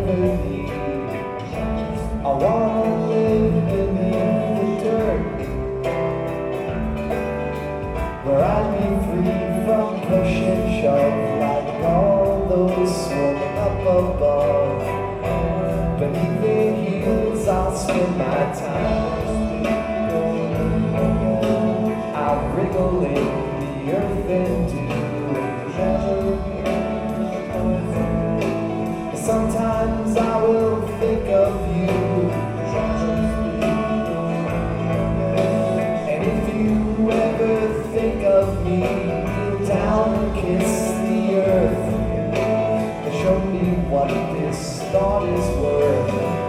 ever need. I wanna live beneath the dirt, where I'd be free from push and shove, like all those swarming up above. Beneath their heels I'll spend my time. I'll wriggle in the earth and do. Sometimes I will think of you, and if you ever think of me, kneel down and kiss the earth, and show me what this thought is worth.